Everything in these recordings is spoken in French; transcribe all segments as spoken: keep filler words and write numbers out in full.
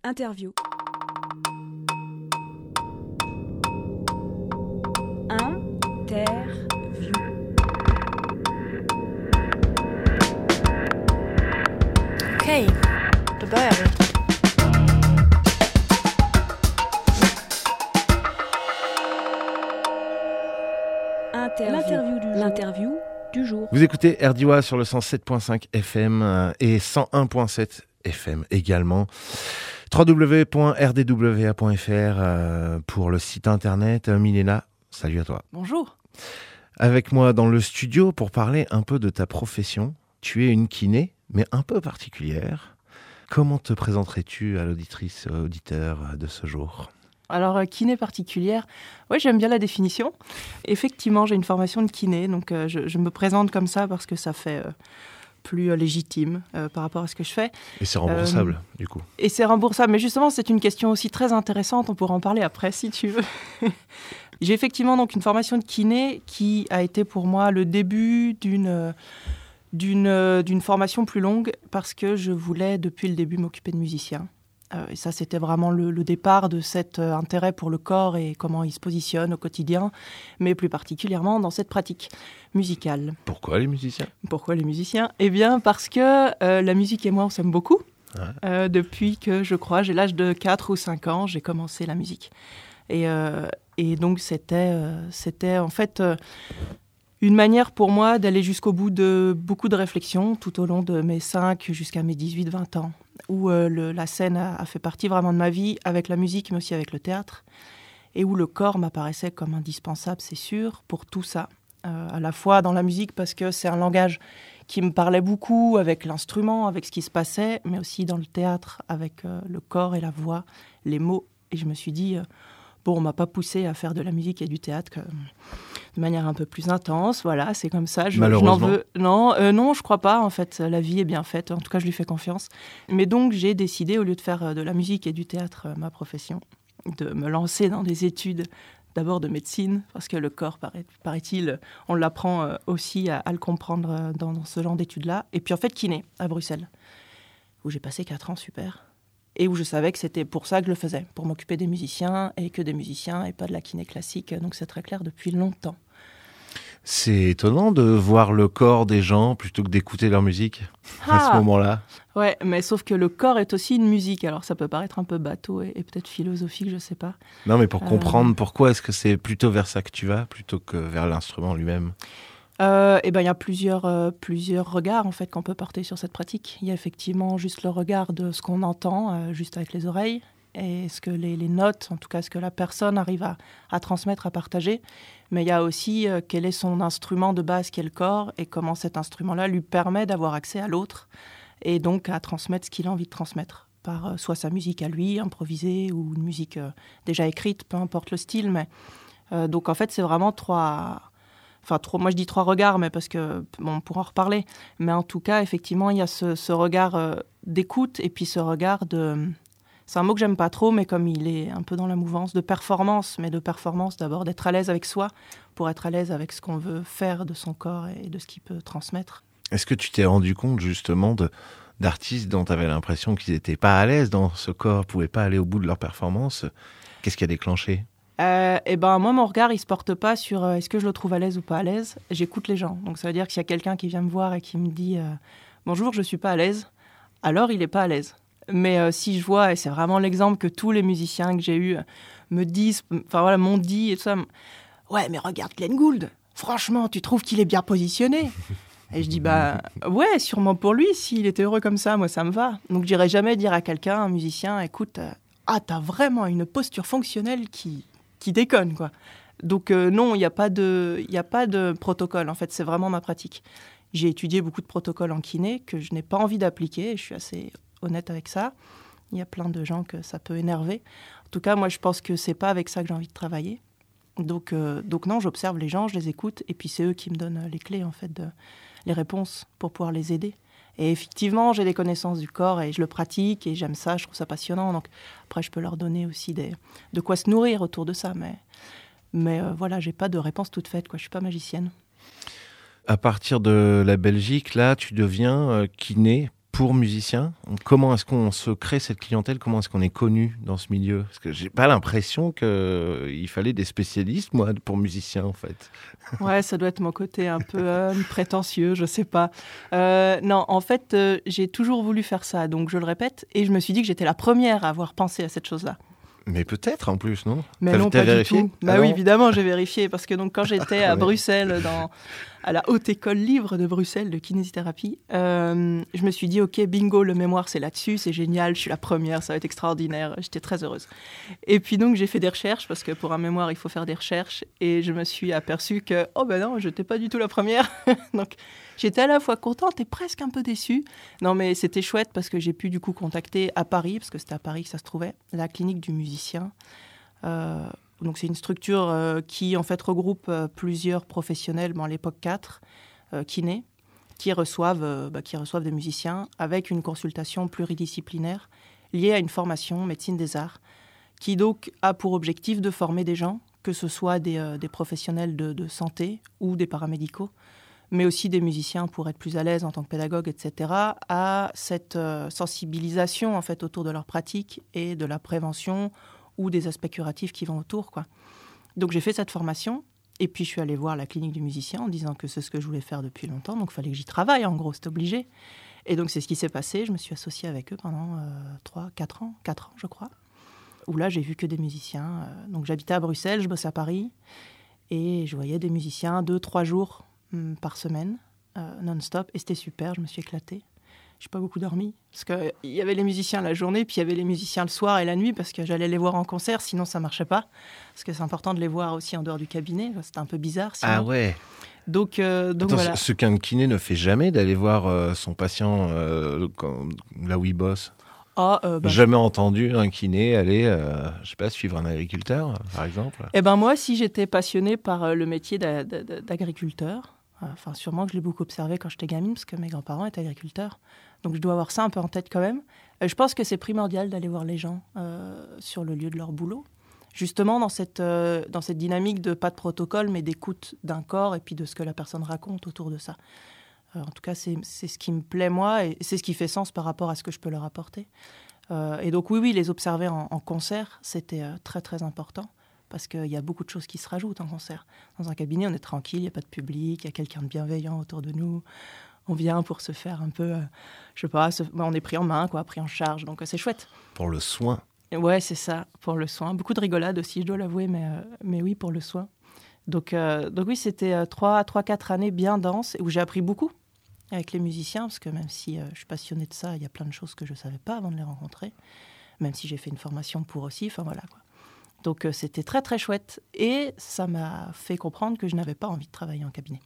Interview. Interview. Okej, då börjar vi. Interview. L'interview du jour. L'interview du jour. Vous écoutez R D I W A sur le cent sept virgule cinq F M euh, et cent un virgule sept F M également. w w w point r d w a point f r euh, pour le site internet. Euh, Milena, salut à toi. Bonjour. Avec moi dans le studio pour parler un peu de ta profession. Tu es une kiné, mais un peu particulière. Comment te présenterais-tu à l'auditrice, auditeur de ce jour ? Alors, euh, kiné particulière, oui, j'aime bien la définition. Effectivement, j'ai une formation de kiné, donc euh, je, je me présente comme ça parce que ça fait euh, plus euh, légitime euh, par rapport à ce que je fais. Et c'est remboursable, euh, du coup. Et c'est remboursable, mais justement, c'est une question aussi très intéressante, on pourra en parler après si tu veux. J'ai effectivement donc une formation de kiné qui a été pour moi le début d'une... Euh, D'une, euh, d'une formation plus longue parce que je voulais depuis le début m'occuper de musicien. Euh, et ça, c'était vraiment le, le départ de cet euh, intérêt pour le corps et comment il se positionne au quotidien, mais plus particulièrement dans cette pratique musicale. Pourquoi les musiciens ? Pourquoi les musiciens ? Eh bien, parce que euh, la musique et moi, on s'aime beaucoup. Ouais. Euh, depuis que, je crois, j'ai l'âge de quatre ou cinq ans, j'ai commencé la musique. Et, euh, et donc, c'était, euh, c'était en fait... Euh, Une manière pour moi d'aller jusqu'au bout de beaucoup de réflexions tout au long de mes cinq jusqu'à mes dix-huit vingt ans, où euh, le, la scène a, a fait partie vraiment de ma vie, avec la musique, mais aussi avec le théâtre, et où le corps m'apparaissait comme indispensable, c'est sûr, pour tout ça. Euh, à la fois dans la musique, parce que c'est un langage qui me parlait beaucoup, avec l'instrument, avec ce qui se passait, mais aussi dans le théâtre, avec euh, le corps et la voix, les mots. Et je me suis dit... Euh, Bon, on m'a pas poussé à faire de la musique et du théâtre que, de manière un peu plus intense. Voilà, c'est comme ça. Je, Malheureusement. je n'en veux... Non, euh, non, je crois pas. En fait, la vie est bien faite. En tout cas, je lui fais confiance. Mais donc, j'ai décidé, au lieu de faire de la musique et du théâtre ma profession, de me lancer dans des études, d'abord de médecine, parce que le corps, paraît, paraît-il, on l'apprend aussi à, à le comprendre dans, dans ce genre d'études-là. Et puis, en fait, kiné, à Bruxelles, où j'ai passé quatre ans, super. Et où je savais que c'était pour ça que je le faisais, pour m'occuper des musiciens, et que des musiciens, et pas de la kiné classique. Donc c'est très clair depuis longtemps. C'est étonnant de voir le corps des gens plutôt que d'écouter leur musique ah. à ce moment-là. Ouais, mais sauf que le corps est aussi une musique. Alors ça peut paraître un peu bateau et, et peut-être philosophique, je sais pas. Non, mais pour euh... comprendre pourquoi est-ce que c'est plutôt vers ça que tu vas, plutôt que vers l'instrument lui-même ? Euh, eh ben, il y a plusieurs, euh, plusieurs regards en fait, qu'on peut porter sur cette pratique. Il y a effectivement juste le regard de ce qu'on entend, euh, juste avec les oreilles, et ce que les, les notes, en tout cas ce que la personne arrive à, à transmettre, à partager. Mais il y a aussi euh, quel est son instrument de base, qui est le corps, et comment cet instrument-là lui permet d'avoir accès à l'autre, et donc à transmettre ce qu'il a envie de transmettre, par euh, soit sa musique à lui, improvisée, ou une musique euh, déjà écrite, peu importe le style. Mais, euh, donc en fait, c'est vraiment trois... Enfin, trop, moi je dis trois regards, mais parce que bon, on pourra en reparler. Mais en tout cas, effectivement, il y a ce, ce regard euh, d'écoute et puis ce regard de... C'est un mot que j'aime pas trop, mais comme il est un peu dans la mouvance de performance, mais de performance d'abord, d'être à l'aise avec soi, pour être à l'aise avec ce qu'on veut faire de son corps et de ce qu'il peut transmettre. Est-ce que tu t'es rendu compte justement de, d'artistes dont tu avais l'impression qu'ils n'étaient pas à l'aise dans ce corps, ne pouvaient pas aller au bout de leur performance ? Qu'est-ce qui a déclenché ? Euh, et ben moi mon regard il se porte pas sur euh, est-ce que je le trouve à l'aise ou pas à l'aise. J'écoute les gens, donc ça veut dire que s'il y a quelqu'un qui vient me voir et qui me dit euh, bonjour, je suis pas à l'aise, alors il est pas à l'aise. Mais euh, si je vois, et c'est vraiment l'exemple que tous les musiciens que j'ai eu me disent, enfin voilà, m'ont dit et tout ça, ouais mais regarde Glenn Gould, franchement tu trouves qu'il est bien positionné? Et je dis bah ouais, sûrement pour lui, s'il était heureux comme ça, moi ça me va. Donc j'irai jamais dire à quelqu'un, un musicien, écoute, euh, ah t'as vraiment une posture fonctionnelle qui qui déconne, quoi. Donc euh, non, il n'y a pas de, il n'y a pas de protocole. En fait, c'est vraiment ma pratique. J'ai étudié beaucoup de protocoles en kiné que je n'ai pas envie d'appliquer. Et je suis assez honnête avec ça. Il y a plein de gens que ça peut énerver. En tout cas, moi, je pense que c'est pas avec ça que j'ai envie de travailler. Donc, euh, donc non, j'observe les gens, je les écoute, et puis c'est eux qui me donnent les clés, en fait, de, les réponses pour pouvoir les aider. Et effectivement, j'ai des connaissances du corps et je le pratique et j'aime ça, je trouve ça passionnant. Donc après, je peux leur donner aussi des, de quoi se nourrir autour de ça. Mais, mais euh, voilà, j'ai pas de réponse toute faite, quoi. Je suis pas magicienne. À partir de la Belgique, là, tu deviens euh, kiné pour musiciens. Comment est-ce qu'on se crée cette clientèle? Comment est-ce qu'on est connu dans ce milieu? Parce que j'ai pas l'impression qu'il fallait des spécialistes, moi, pour musiciens, en fait. Ouais, ça doit être mon côté un peu euh, prétentieux, je sais pas. Euh, non, en fait, euh, j'ai toujours voulu faire ça, donc je le répète, et je me suis dit que j'étais la première à avoir pensé à cette chose-là. Mais peut-être en plus, non? Mais t'as, non, t'as pas vérifié? du tout. Bah ah oui, non évidemment, j'ai vérifié, parce que donc quand j'étais à Ouais. Bruxelles, dans, à la Haute École Libre de Bruxelles de kinésithérapie, euh, je me suis dit, ok, bingo, le mémoire, c'est là-dessus, c'est génial, je suis la première, ça va être extraordinaire, j'étais très heureuse. Et puis donc, j'ai fait des recherches, parce que pour un mémoire, il faut faire des recherches, et je me suis aperçue que, oh ben non, je n'étais pas du tout la première. Donc, j'étais à la fois contente et presque un peu déçue. Non, mais c'était chouette, parce que j'ai pu du coup contacter à Paris, parce que c'était à Paris que ça se trouvait, la clinique du musicien. Euh, donc c'est une structure euh, qui en fait regroupe euh, plusieurs professionnels, bon, à l'époque quatre, euh, kinés, qui reçoivent, euh, bah, qui reçoivent des musiciens avec une consultation pluridisciplinaire liée à une formation médecine des arts, qui donc a pour objectif de former des gens, que ce soit des, euh, des professionnels de, de santé ou des paramédicaux, mais aussi des musiciens pour être plus à l'aise en tant que pédagogue, et cetera, à cette euh, sensibilisation en fait autour de leur pratique et de la prévention ou des aspects curatifs qui vont autour, quoi. Donc j'ai fait cette formation, et puis je suis allée voir la clinique du musicien en disant que c'est ce que je voulais faire depuis longtemps, donc il fallait que j'y travaille, en gros, c'est obligé. Et donc c'est ce qui s'est passé, je me suis associée avec eux pendant euh, trois, quatre ans, quatre ans, je crois, où là j'ai vu que des musiciens. Euh, donc j'habitais à Bruxelles, je bossais à Paris, et je voyais des musiciens deux, trois jours hum, par semaine, euh, non-stop, et c'était super, je me suis éclatée. Je n'ai pas beaucoup dormi, parce qu'il y avait les musiciens la journée, puis il y avait les musiciens le soir et la nuit, parce que j'allais les voir en concert, sinon ça ne marchait pas. Parce que c'est important de les voir aussi en dehors du cabinet, c'était un peu bizarre sinon. Ah ouais. Donc, euh, donc Attends, voilà. Ce qu'un kiné ne fait jamais, d'aller voir euh, son patient euh, quand, là où il bosse. Ah, euh, bah, Jamais entendu un kiné aller, euh, je sais pas, suivre un agriculteur, par exemple. Eh ben moi, si j'étais passionnée par euh, le métier d'a- d'a- d'agriculteur, enfin euh, sûrement que je l'ai beaucoup observé quand j'étais gamine, parce que mes grands-parents étaient agriculteurs, donc je dois avoir ça un peu en tête quand même. Euh, je pense que c'est primordial d'aller voir les gens euh, sur le lieu de leur boulot, justement dans cette, euh, dans cette dynamique de pas de protocole, mais d'écoute d'un corps et puis de ce que la personne raconte autour de ça. Euh, en tout cas, c'est, c'est ce qui me plaît moi, et c'est ce qui fait sens par rapport à ce que je peux leur apporter. Euh, et donc oui, oui, les observer en, en concert, c'était euh, très très important, parce qu'il y a beaucoup de choses qui se rajoutent en concert. Dans un cabinet, on est tranquille, il n'y a pas de public, il y a quelqu'un de bienveillant autour de nous. On vient pour se faire un peu, euh, je sais pas, se, bah, on est pris en main, quoi, pris en charge, donc euh, c'est chouette. Pour le soin. Et ouais, c'est ça, pour le soin. Beaucoup de rigolade aussi, je dois l'avouer, mais, euh, mais oui, pour le soin. Donc, euh, donc oui, c'était euh, trois, trois, quatre années bien denses, où j'ai appris beaucoup avec les musiciens, parce que même si euh, je suis passionnée de ça, il y a plein de choses que je ne savais pas avant de les rencontrer, même si j'ai fait une formation pour aussi, enfin voilà, quoi. Donc euh, c'était très très chouette, et ça m'a fait comprendre que je n'avais pas envie de travailler en cabinet.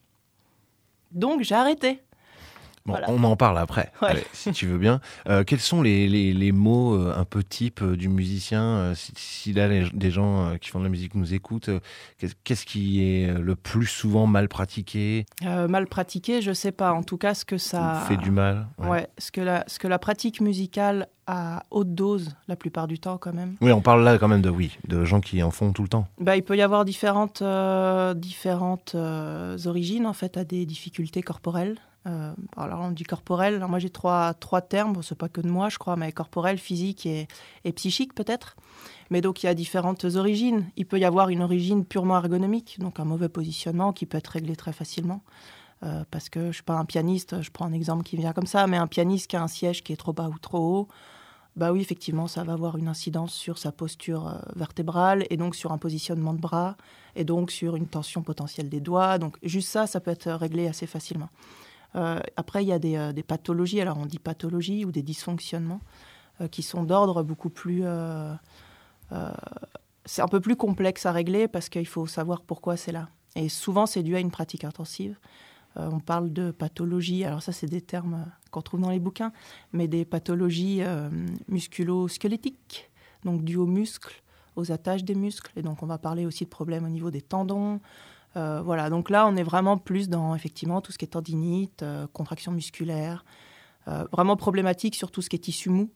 Donc j'ai arrêté. Bon, Voilà. on en parle après, Ouais. allez, si tu veux bien. Euh, quels sont les, les, les mots euh, un peu type euh, du musicien euh, si, si là, les, des gens euh, qui font de la musique nous écoutent, euh, qu'est-ce, qu'est-ce qui est le plus souvent mal pratiqué, Euh, mal pratiqué, je sais pas. En tout cas, ce que ça fait du mal? Ouais, ouais ce, que la, ce que la pratique musicale à haute dose, la plupart du temps quand même. Oui, on parle là quand même de oui, de gens qui en font tout le temps. Bah, il peut y avoir différentes, euh, différentes euh, origines en fait à des difficultés corporelles. Euh, alors on dit corporel, alors moi j'ai trois, trois termes, bon, c'est pas que de moi je crois, mais corporel, physique et, et psychique peut-être. Mais donc il y a différentes origines. Il peut y avoir une origine purement ergonomique, donc un mauvais positionnement qui peut être réglé très facilement. Euh, parce que je ne suis pas un pianiste, je prends un exemple qui vient comme ça, mais un pianiste qui a un siège qui est trop bas ou trop haut, bah oui, effectivement, ça va avoir une incidence sur sa posture euh, vertébrale, et donc sur un positionnement de bras, et donc sur une tension potentielle des doigts. Donc juste ça, ça peut être réglé assez facilement. Euh, après, il y a des, euh, des pathologies, alors on dit pathologies ou des dysfonctionnements, euh, qui sont d'ordre beaucoup plus... Euh, euh, c'est un peu plus complexe à régler, parce qu'il faut savoir pourquoi c'est là. Et souvent, c'est dû à une pratique intensive. Euh, on parle de pathologies, alors ça, c'est des termes euh, qu'on trouve dans les bouquins, mais des pathologies euh, musculo-squelettiques, donc dues aux muscles, aux attaches des muscles. Et donc, on va parler aussi de problèmes au niveau des tendons. Euh, voilà, donc là, on est vraiment plus dans, effectivement, tout ce qui est tendinite, euh, contraction musculaire, euh, vraiment problématique sur tout ce qui est tissu mou.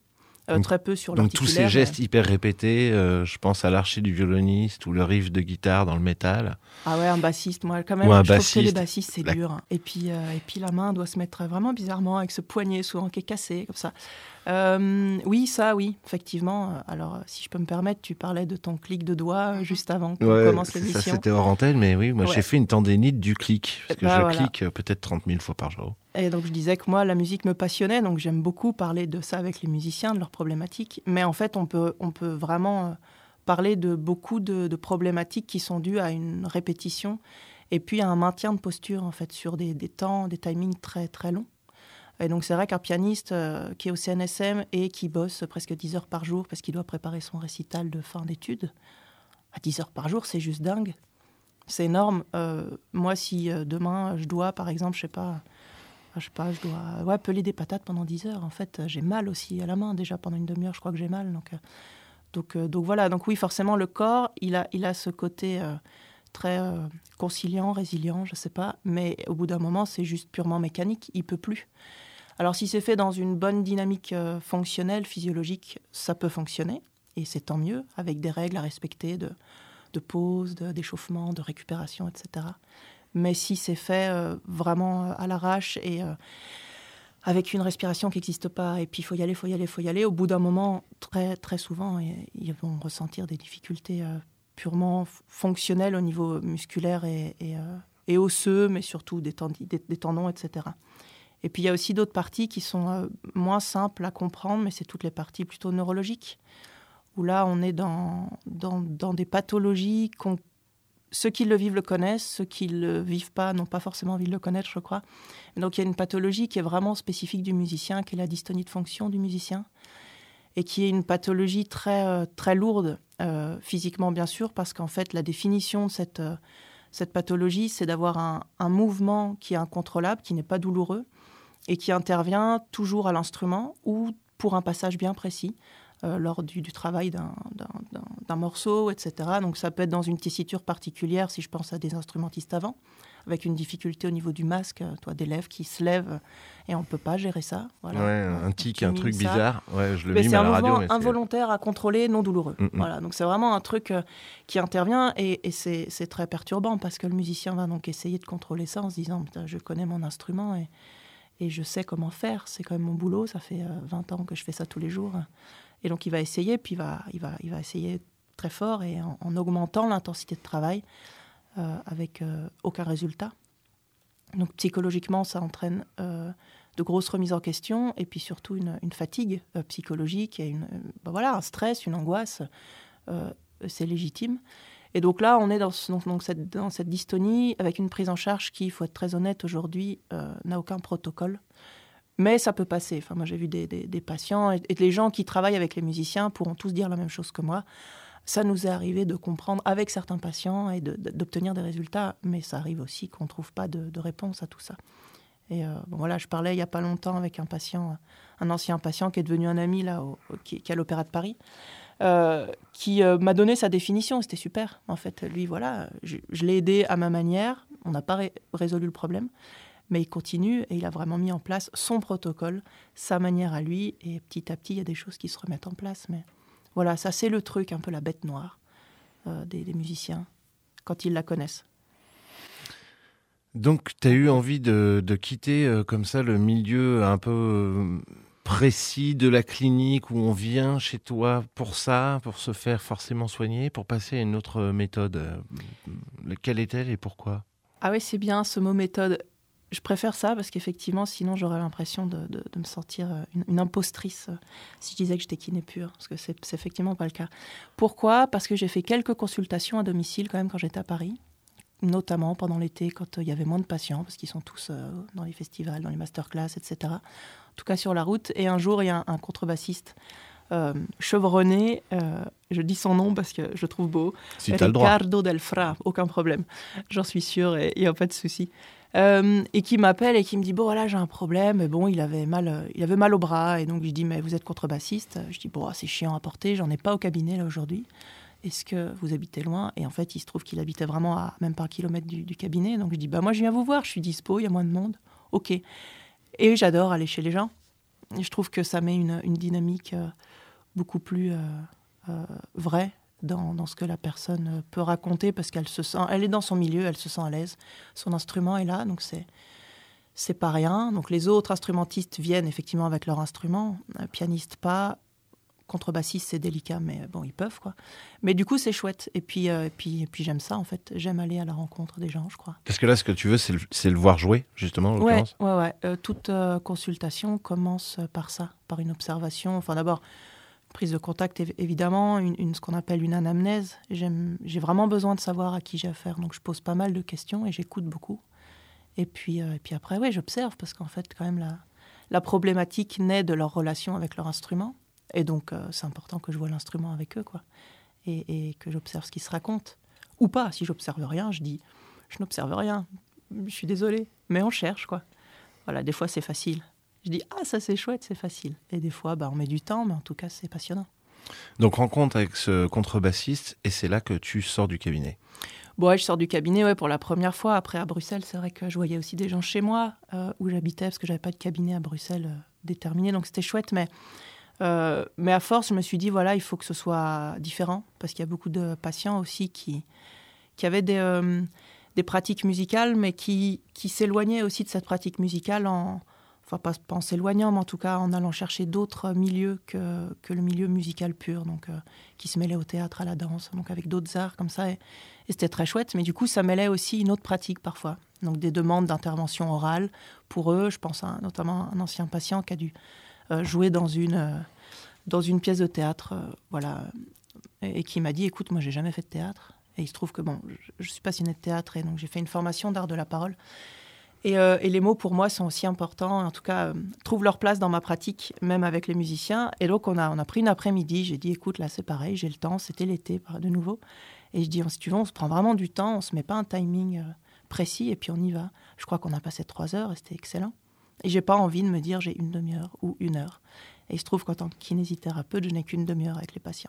euh, donc, très peu sur donc tous l'articulaire. ces gestes mais... hyper répétés, euh, je pense à l'archer du violoniste ou le riff de guitare dans le métal. Ah ouais, un bassiste, moi quand même, Ou un je trouve bassiste. que les bassistes c'est La... dur. Et puis, euh, et puis la main doit se mettre vraiment bizarrement avec ce poignet souvent qui est cassé comme ça. Euh, oui, ça, oui, effectivement. Alors, si je peux me permettre, tu parlais de ton clic de doigt juste avant qu'on ouais, commence ça, l'émission. C'était hors antenne, mais oui, moi ouais. j'ai fait une tendinite du clic, parce que bah, je voilà. clique peut-être trente mille fois par jour. Et donc, je disais que moi, la musique me passionnait, donc j'aime beaucoup parler de ça avec les musiciens, de leurs problématiques. Mais en fait, on peut, on peut vraiment euh, parler de beaucoup de, de problématiques qui sont dues à une répétition et puis à un maintien de posture, en fait, sur des, des temps, des timings très, très longs. Et donc, c'est vrai qu'un pianiste euh, qui est au C N S M et qui bosse presque dix heures par jour parce qu'il doit préparer son récital de fin d'études, à dix heures par jour, c'est juste dingue. C'est énorme. Euh, moi, si euh, demain, je dois, par exemple, je sais pas, je sais pas, je dois ouais, peler des patates pendant dix heures, en fait, j'ai mal aussi à la main. Déjà, pendant une demi-heure, je crois que j'ai mal. Donc, euh, donc, euh, donc voilà. Donc oui, forcément, le corps, il a, il a ce côté... Euh, très euh, conciliant, résilient, je sais pas, mais au bout d'un moment, c'est juste purement mécanique, il peut plus. Alors si c'est fait dans une bonne dynamique euh, fonctionnelle, physiologique, ça peut fonctionner, et c'est tant mieux, avec des règles à respecter de, de pause, de, d'échauffement, de récupération, et cetera. Mais si c'est fait euh, vraiment à l'arrache et euh, avec une respiration qui n'existe pas, et puis il faut y aller, il faut y aller, il faut y aller, au bout d'un moment, très, très souvent, ils vont ressentir des difficultés euh, purement fonctionnel au niveau musculaire et, et, euh, et osseux, mais surtout des, tendi- des, des tendons, et cetera. Et puis il y a aussi d'autres parties qui sont euh, moins simples à comprendre, mais c'est toutes les parties plutôt neurologiques, où là on est dans, dans, dans des pathologies qu'on... Ceux qui le vivent le connaissent, ceux qui ne le vivent pas n'ont pas forcément envie de le connaître, je crois. Et donc il y a une pathologie qui est vraiment spécifique du musicien, qui est la dystonie de fonction du musicien, et qui est une pathologie très, euh, très lourde, euh, physiquement bien sûr, parce qu'en fait, la définition de cette, euh, cette pathologie, c'est d'avoir un, un mouvement qui est incontrôlable, qui n'est pas douloureux, et qui intervient toujours à l'instrument ou pour un passage bien précis, euh, lors du, du travail d'un, d'un, d'un, d'un morceau, et cetera. Donc ça peut être dans une tessiture particulière, si je pense à des instrumentistes avant, avec une difficulté au niveau du masque, toi, des lèvres qui se lèvent et on ne peut pas gérer ça. Voilà. Ouais, un tic, un truc ça. bizarre. Ouais, je le mais mime c'est à la radio. C'est un mais mouvement involontaire à contrôler, non douloureux. Mm-hmm. Voilà, donc c'est vraiment un truc euh, qui intervient et, et c'est, c'est très perturbant parce que le musicien va donc essayer de contrôler ça en se disant « je connais mon instrument et, et je sais comment faire, c'est quand même mon boulot, ça fait euh, vingt ans que je fais ça tous les jours. » Et donc il va essayer, puis il va, il va, il va essayer très fort et en, en augmentant l'intensité de travail euh, avec euh, aucun résultat. Donc psychologiquement, ça entraîne euh, de grosses remises en question et puis surtout une, une fatigue euh, psychologique et une, euh, ben voilà, un stress, une angoisse. Euh, c'est légitime. Et donc là, on est dans, ce, donc cette, dans cette dystonie avec une prise en charge qui, il faut être très honnête, aujourd'hui, euh, n'a aucun protocole. Mais ça peut passer. Enfin, moi, j'ai vu des, des, des patients et, et les gens qui travaillent avec les musiciens pourront tous dire la même chose que moi. Ça nous est arrivé de comprendre avec certains patients et de, de, d'obtenir des résultats, mais ça arrive aussi qu'on ne trouve pas de, de réponse à tout ça. Et euh, bon, voilà, je parlais il n'y a pas longtemps avec un patient, un ancien patient qui est devenu un ami là, au, au, qui, qui est à l'Opéra de Paris, euh, qui euh, m'a donné sa définition. C'était super. En fait, lui, voilà, je, je l'ai aidé à ma manière. On n'a pas ré- résolu le problème, mais il continue et il a vraiment mis en place son protocole, sa manière à lui. Et petit à petit, il y a des choses qui se remettent en place, mais... Voilà, ça c'est le truc, un peu la bête noire euh, des, des musiciens, quand ils la connaissent. Donc tu as eu envie de, de quitter euh, comme ça le milieu un peu euh, précis de la clinique où on vient chez toi pour ça, pour se faire forcément soigner, pour passer à une autre méthode. Euh, quelle est-elle et pourquoi ? Ah oui, c'est bien ce mot méthode. Je préfère ça parce qu'effectivement, sinon, j'aurais l'impression de, de, de me sentir une, une impostrice si je disais que j'étais kiné pure, parce que c'est, c'est effectivement pas le cas. Pourquoi ? Parce que j'ai fait quelques consultations à domicile quand même quand j'étais à Paris, notamment pendant l'été quand il y avait moins de patients, parce qu'ils sont tous euh, dans les festivals, dans les masterclass, et cetera. En tout cas sur la route. Et un jour, il y a un, un contrebassiste euh, chevronné, euh, je dis son nom parce que je le trouve beau, si Riccardo Del Fra, aucun problème, j'en suis sûre et il n'y a pas de souci. Euh, et qui m'appelle et qui me dit bon voilà j'ai un problème. Et bon il avait mal euh, il avait mal au bras et donc je dis mais vous êtes contrebassiste. Je dis bon c'est chiant à porter, j'en ai pas au cabinet là aujourd'hui, est-ce que vous habitez loin? Et en fait il se trouve qu'il habitait vraiment à même pas un kilomètre du, du cabinet, donc je dis bah moi je viens vous voir, je suis dispo, il y a moins de monde, ok. Et j'adore aller chez les gens Et je trouve que ça met une, une dynamique euh, beaucoup plus euh, euh, vraie dans, dans ce que la personne peut raconter, parce qu'elle se sent, elle est dans son milieu, elle se sent à l'aise. Son instrument est là, donc c'est, c'est pas rien. Donc les autres instrumentistes viennent effectivement avec leur instrument, euh, pianiste pas. Contrebassiste, c'est délicat, mais bon, ils peuvent, quoi. Mais du coup, c'est chouette. Et puis, euh, et puis, et puis j'aime ça, en fait. J'aime aller à la rencontre des gens, je crois. Parce que là, ce que tu veux, c'est le, c'est le voir jouer, justement, en ouais, l'occurrence. Ouais, ouais. Euh, toute euh, consultation commence par ça, par une observation. Enfin, d'abord, prise de contact, év- évidemment, une, une, ce qu'on appelle une anamnèse. J'aime, j'ai vraiment besoin de savoir à qui j'ai affaire. Donc, je pose pas mal de questions et j'écoute beaucoup. Et puis, euh, et puis après, oui, j'observe, parce qu'en fait, quand même, la, la problématique naît de leur relation avec leur instrument. Et donc, euh, c'est important que je vois l'instrument avec eux, quoi. Et, et que j'observe ce qui se raconte. Ou pas, si j'observe rien, je dis, je n'observe rien, je suis désolée, mais on cherche, quoi. Voilà, des fois, c'est facile. Je dis, ah, ça, c'est chouette, c'est facile. Et des fois, bah, on met du temps, mais en tout cas, c'est passionnant. Donc, rencontre avec ce contrebassiste, et c'est là que tu sors du cabinet. Bon, ouais, je sors du cabinet ouais, pour la première fois. Après, à Bruxelles, c'est vrai que je voyais aussi des gens chez moi, euh, où j'habitais, parce que je n'avais pas de cabinet à Bruxelles euh, déterminé, donc c'était chouette, mais... Euh, mais à force, je me suis dit, voilà, il faut que ce soit différent, parce qu'il y a beaucoup de patients aussi qui, qui avaient des, euh, des pratiques musicales, mais qui, qui s'éloignaient aussi de cette pratique musicale, en, enfin pas, pas en s'éloignant, mais en tout cas en allant chercher d'autres milieux que, que le milieu musical pur, donc euh, qui se mêlaient au théâtre, à la danse, donc avec d'autres arts comme ça, et, et c'était très chouette, mais du coup, ça mêlait aussi une autre pratique parfois, donc des demandes d'intervention orale pour eux. Je pense à notamment un ancien patient qui a dû euh, jouer dans une... Euh, dans une pièce de théâtre, euh, voilà, et, et qui m'a dit, écoute, moi, j'ai jamais fait de théâtre. Et il se trouve que, bon, je, je suis passionnée de théâtre, et donc j'ai fait une formation d'art de la parole. Et, euh, et les mots, pour moi, sont aussi importants, en tout cas, euh, trouvent leur place dans ma pratique, même avec les musiciens. Et donc, on a, on a pris une après-midi, j'ai dit, écoute, là, c'est pareil, j'ai le temps, c'était l'été, de nouveau. Et je dis, si tu veux, on se prend vraiment du temps, on se met pas un timing euh, précis, et puis on y va. Je crois qu'on a passé trois heures, et c'était excellent. Et j'ai pas envie de me dire, j'ai une demi-heure ou une heure. Et il se trouve qu'en tant que kinésithérapeute, je n'ai qu'une demi-heure avec les patients.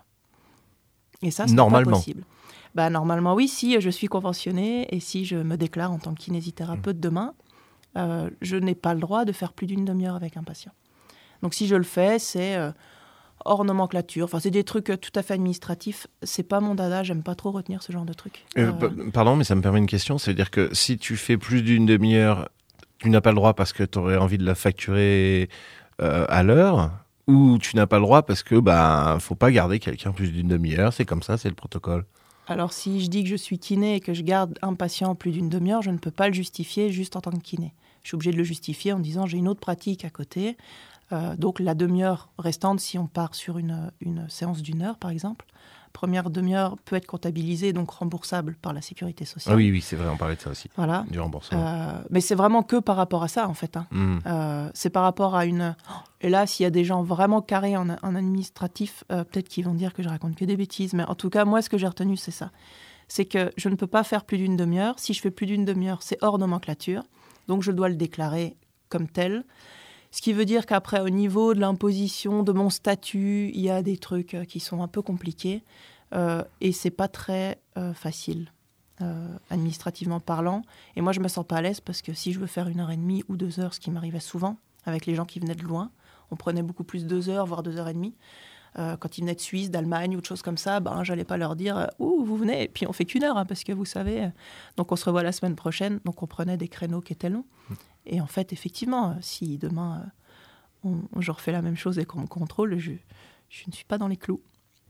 Et ça, c'est pas possible. Bah, normalement, oui, si je suis conventionnée et si je me déclare en tant que kinésithérapeute demain, euh, je n'ai pas le droit de faire plus d'une demi-heure avec un patient. Donc, si je le fais, c'est euh, hors nomenclature. Enfin, c'est des trucs euh, tout à fait administratifs. C'est pas mon dada, j'aime pas trop retenir ce genre de trucs. Euh, euh... p- pardon, mais ça me permet une question. Ça veut dire que si tu fais plus d'une demi-heure, tu n'as pas le droit parce que tu aurais envie de la facturer euh, à l'heure, ou tu n'as pas le droit parce que bah faut pas garder quelqu'un plus d'une demi-heure, c'est comme ça, c'est le protocole. Alors si je dis que je suis kiné et que je garde un patient plus d'une demi-heure, je ne peux pas le justifier juste en tant que kiné. Je suis obligée de le justifier en disant j'ai une autre pratique à côté. Euh, donc la demi-heure restante, si on part sur une, une séance d'une heure par exemple, première demi-heure peut être comptabilisée, donc remboursable par la sécurité sociale. Ah oui, oui, c'est vrai, on parlait de ça aussi, voilà. Du remboursement. Euh, mais c'est vraiment que par rapport à ça, en fait. Hein. Mmh. Euh, c'est par rapport à une... Et là, s'il y a des gens vraiment carrés en, en administratif, euh, peut-être qu'ils vont dire que je raconte que des bêtises, mais en tout cas, moi, ce que j'ai retenu, c'est ça. C'est que je ne peux pas faire plus d'une demi-heure. Si je fais plus d'une demi-heure, c'est hors nomenclature, donc je dois le déclarer comme tel. Ce qui veut dire qu'après, au niveau de l'imposition, de mon statut, il y a des trucs qui sont un peu compliqués euh, et c'est pas très euh, facile, euh, administrativement parlant. Et moi, je me sens pas à l'aise parce que si je veux faire une heure et demie ou deux heures, ce qui m'arrivait souvent avec les gens qui venaient de loin, on prenait beaucoup plus deux heures, voire deux heures et demie. Euh, quand ils venaient de Suisse, d'Allemagne ou de choses comme ça, ben, j'allais pas leur dire « Ouh, vous venez ?» Et puis on fait qu'une heure, hein, parce que vous savez, donc on se revoit la semaine prochaine. Donc on prenait des créneaux qui étaient longs. Et en fait, effectivement, si demain, euh, on, je refais la même chose et qu'on me contrôle, je, je ne suis pas dans les clous.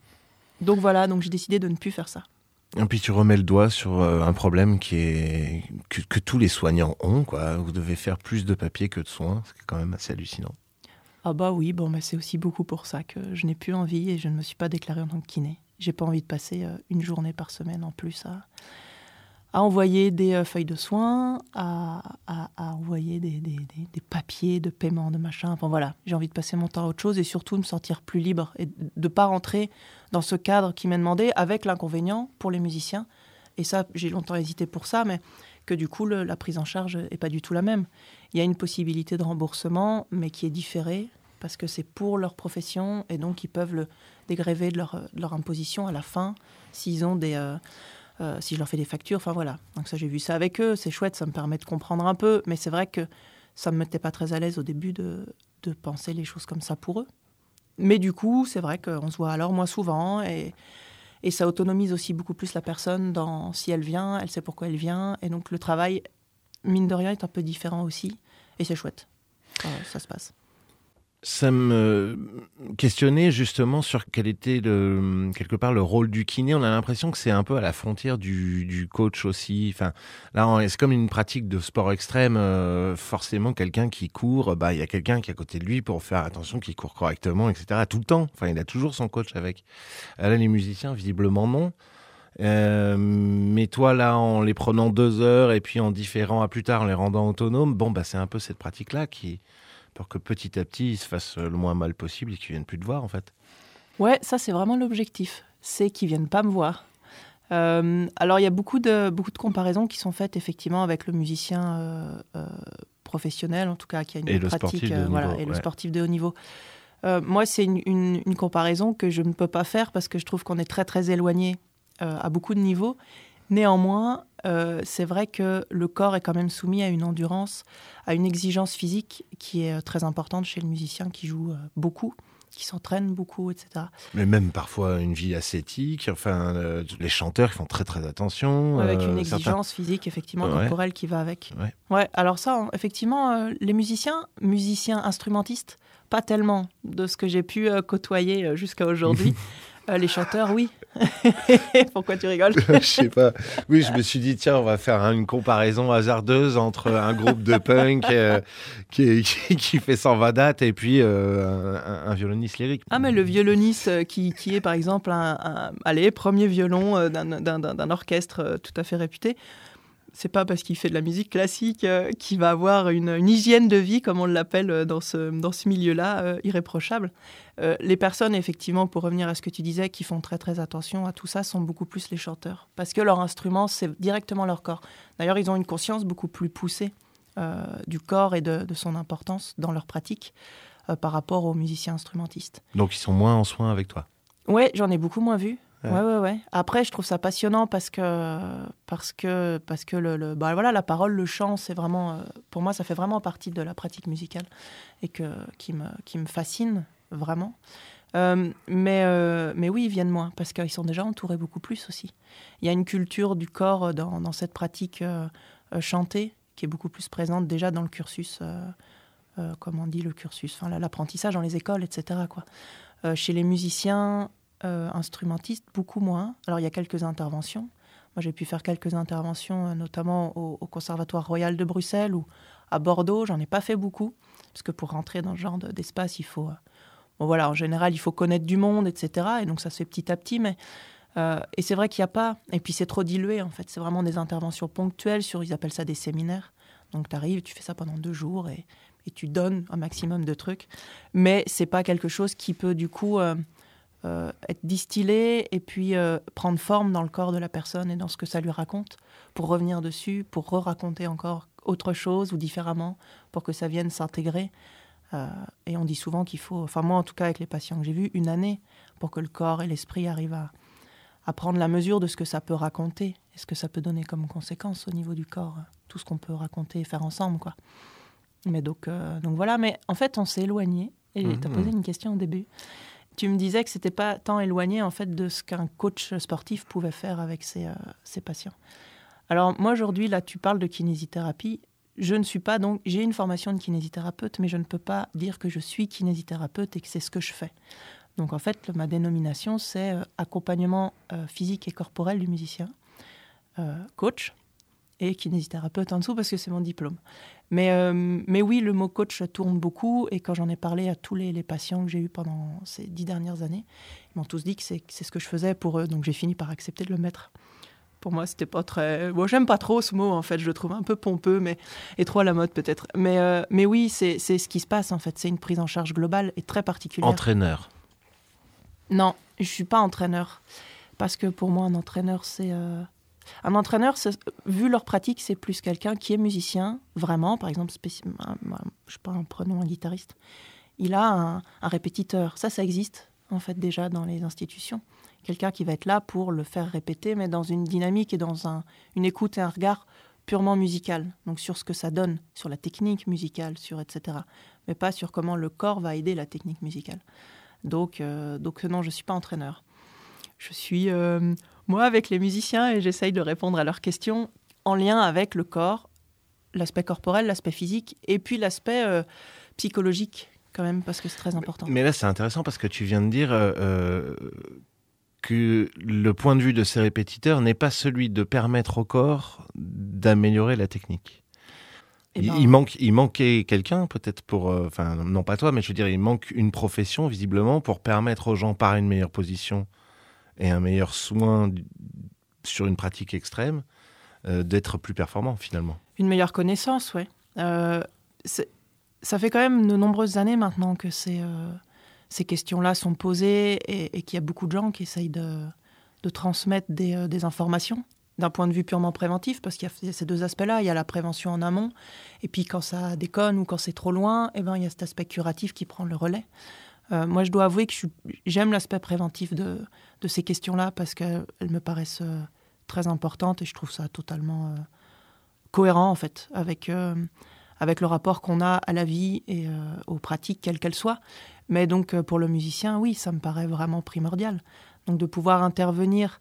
Donc voilà, donc j'ai décidé de ne plus faire ça. Et puis tu remets le doigt sur euh, un problème qui est que, que tous les soignants ont, quoi. Vous devez faire plus de papier que de soins, c'est quand même assez hallucinant. Ah bah oui, bon, bah c'est aussi beaucoup pour ça que je n'ai plus envie et je ne me suis pas déclarée en tant que kiné. J'ai pas envie de passer euh, une journée par semaine en plus à, à envoyer des euh, feuilles de soins, à, à, à envoyer des, des, des, des papiers de paiement, de machin. Enfin voilà, j'ai envie de passer mon temps à autre chose et surtout de me sentir plus libre et de ne pas rentrer dans ce cadre qui m'est demandé, avec l'inconvénient pour les musiciens. Et ça, j'ai longtemps hésité pour ça, mais que du coup, le, la prise en charge n'est pas du tout la même. Il y a une possibilité de remboursement, mais qui est différée, parce que c'est pour leur profession, et donc ils peuvent le dégréver de leur, de leur imposition à la fin, s'ils ont des... Euh, euh, si je leur fais des factures, enfin voilà. Donc ça, j'ai vu ça avec eux, c'est chouette, ça me permet de comprendre un peu, mais c'est vrai que ça ne me mettait pas très à l'aise au début de, de penser les choses comme ça pour eux. Mais du coup, c'est vrai qu'on se voit alors moins souvent et, et ça autonomise aussi beaucoup plus la personne dans si elle vient, elle sait pourquoi elle vient. Et donc le travail, mine de rien, est un peu différent aussi. Et c'est chouette. Euh, ça se passe. Ça me questionnait justement sur quel était le, quelque part le rôle du kiné. On a l'impression que c'est un peu à la frontière du, du coach aussi. Enfin, là, c'est comme une pratique de sport extrême. Euh, forcément, quelqu'un qui court, bah, il y a quelqu'un qui est à côté de lui pour faire attention qu'il court correctement, et cetera. Tout le temps. Enfin, il a toujours son coach avec. Là, les musiciens, visiblement, non. Euh, mais toi, là, en les prenant deux heures et puis en différant à plus tard, en les rendant autonomes, bon, bah, c'est un peu cette pratique-là qui... pour que petit à petit, ils se fassent le moins mal possible et qu'ils ne viennent plus te voir, en fait. Ouais, ça, c'est vraiment l'objectif. C'est qu'ils ne viennent pas me voir. Euh, alors, il y a beaucoup de, beaucoup de comparaisons qui sont faites, effectivement, avec le musicien euh, euh, professionnel, en tout cas, qui a une et pratique... Le euh, niveau, voilà, et ouais. le sportif de haut niveau. Euh, moi, c'est une, une, une comparaison que je ne peux pas faire parce que je trouve qu'on est très, très éloigné euh, à beaucoup de niveaux. Néanmoins, euh, c'est vrai que le corps est quand même soumis à une endurance, à une exigence physique qui est très importante chez le musicien qui joue euh, beaucoup, qui s'entraîne beaucoup, et cetera. Mais même parfois une vie ascétique, enfin, euh, les chanteurs qui font très très attention. Avec une euh, exigence certains... physique, effectivement, ouais. corporelle qui va avec. Ouais. Ouais, alors ça, effectivement, euh, les musiciens, musiciens instrumentistes, pas tellement de ce que j'ai pu euh, côtoyer euh, jusqu'à aujourd'hui. Euh, les chanteurs, oui. Pourquoi tu rigoles? Je sais pas. Oui, je me suis dit, tiens, on va faire une comparaison hasardeuse entre un groupe de punk euh, qui, qui, qui fait cent vingt dates et puis euh, un, un violoniste lyrique. Ah, mais le violoniste qui, qui est, par exemple, un, un allez, premier violon d'un, d'un, d'un, d'un orchestre tout à fait réputé, c'est pas parce qu'il fait de la musique classique euh, qu'il va avoir une, une hygiène de vie, comme on l'appelle dans ce, dans ce milieu-là, euh, irréprochable. Euh, les personnes, effectivement, pour revenir à ce que tu disais, qui font très très attention à tout ça, sont beaucoup plus les chanteurs. Parce que leur instrument, c'est directement leur corps. D'ailleurs, ils ont une conscience beaucoup plus poussée euh, du corps et de, de son importance dans leur pratique euh, par rapport aux musiciens instrumentistes. Donc ils sont moins en soin avec toi? Ouais, j'en ai beaucoup moins vu. Ouais. Ouais, ouais, ouais. Après, je trouve ça passionnant parce que, parce que, parce que le, le, bah voilà, la parole, le chant, c'est vraiment, euh, pour moi, ça fait vraiment partie de la pratique musicale et que, qui, me, qui me fascine vraiment. Euh, mais, euh, mais oui, ils viennent moins parce qu'ils sont déjà entourés beaucoup plus aussi. Il y a une culture du corps dans, dans cette pratique euh, euh, chantée qui est beaucoup plus présente déjà dans le cursus, euh, euh, comment on dit le cursus, enfin, l'apprentissage dans les écoles, et cetera, quoi. Euh, chez les musiciens... Euh, instrumentiste, beaucoup moins. Alors, il y a quelques interventions. Moi, j'ai pu faire quelques interventions, euh, notamment au, au Conservatoire Royal de Bruxelles ou à Bordeaux. J'en ai pas fait beaucoup, parce que pour rentrer dans ce genre de, d'espace, il faut... Euh, bon, voilà, en général, il faut connaître du monde, et cetera. Et donc, ça se fait petit à petit. Mais, euh, et c'est vrai qu'il n'y a pas... Et puis, c'est trop dilué, en fait. C'est vraiment des interventions ponctuelles sur... Ils appellent ça des séminaires. Donc, tu arrives, tu fais ça pendant deux jours et, et tu donnes un maximum de trucs. Mais c'est pas quelque chose qui peut, du coup... Euh, Euh, être distillé et puis euh, prendre forme dans le corps de la personne et dans ce que ça lui raconte, pour revenir dessus, pour re-raconter encore autre chose ou différemment, pour que ça vienne s'intégrer. Euh, et on dit souvent qu'il faut, enfin moi en tout cas avec les patients que j'ai vus, une année pour que le corps et l'esprit arrivent à, à prendre la mesure de ce que ça peut raconter et ce que ça peut donner comme conséquence au niveau du corps, tout ce qu'on peut raconter et faire ensemble, quoi. Mais donc, euh, donc voilà, mais en fait on s'est éloigné et mmh. tu as posé une question au début. Tu me disais que ce n'était pas tant éloigné en fait, de ce qu'un coach sportif pouvait faire avec ses, euh, ses patients. Alors moi aujourd'hui, là tu parles de kinésithérapie. Je ne suis pas donc, j'ai une formation de kinésithérapeute, mais je ne peux pas dire que je suis kinésithérapeute et que c'est ce que je fais. Donc en fait, ma dénomination c'est euh, accompagnement euh, physique et corporel du musicien, euh, coach et kinésithérapeute en dessous parce que c'est mon diplôme. Mais, euh, mais oui, le mot coach tourne beaucoup et quand j'en ai parlé à tous les, les patients que j'ai eus pendant ces dix dernières années, ils m'ont tous dit que c'est, que c'est ce que je faisais pour eux, donc j'ai fini par accepter de le mettre. Pour moi, c'était pas très... Bon, j'aime pas trop ce mot, en fait, je le trouve un peu pompeux mais... et trop à la mode peut-être. Mais, euh, mais oui, c'est, c'est ce qui se passe en fait, c'est une prise en charge globale et très particulière. Entraîneur? Non, je suis pas entraîneur, parce que pour moi, un entraîneur, c'est... Euh... Un entraîneur, vu leur pratique, c'est plus quelqu'un qui est musicien, vraiment, par exemple, spéci... je sais pas, prenons un guitariste. Il a un, un répétiteur. Ça, ça existe, en fait, déjà dans les institutions. Quelqu'un qui va être là pour le faire répéter, mais dans une dynamique et dans un, une écoute et un regard purement musicale, donc sur ce que ça donne, sur la technique musicale, sur et cetera. Mais pas sur comment le corps va aider la technique musicale. Donc, euh, donc non, je ne suis pas entraîneur. Je suis, euh, moi, avec les musiciens et j'essaye de répondre à leurs questions en lien avec le corps, l'aspect corporel, l'aspect physique et puis l'aspect euh, psychologique quand même, parce que c'est très important. Mais là, c'est intéressant parce que tu viens de dire euh, que le point de vue de ces répétiteurs n'est pas celui de permettre au corps d'améliorer la technique. Eh il, ben... il, manque, il manquait quelqu'un peut-être pour... Enfin, euh, non pas toi, mais je veux dire, il manque une profession visiblement pour permettre aux gens par une meilleure position et un meilleur soin sur une pratique extrême euh, d'être plus performants finalement. Une meilleure connaissance, oui. Euh, ça fait quand même de nombreuses années maintenant que ces, euh, ces questions-là sont posées et, et qu'il y a beaucoup de gens qui essayent de, de transmettre des, euh, des informations d'un point de vue purement préventif, parce qu'il y a ces deux aspects-là. Il y a la prévention en amont, et puis quand ça déconne ou quand c'est trop loin, eh ben, il y a cet aspect curatif qui prend le relais. Euh, moi, je dois avouer que je suis, j'aime l'aspect préventif de, de ces questions-là, parce qu'elles me paraissent euh, très importantes, et je trouve ça totalement euh, cohérent, en fait, avec, euh, avec le rapport qu'on a à la vie et euh, aux pratiques, quelles qu'elles soient. Mais donc, euh, pour le musicien, oui, ça me paraît vraiment primordial. Donc, de pouvoir intervenir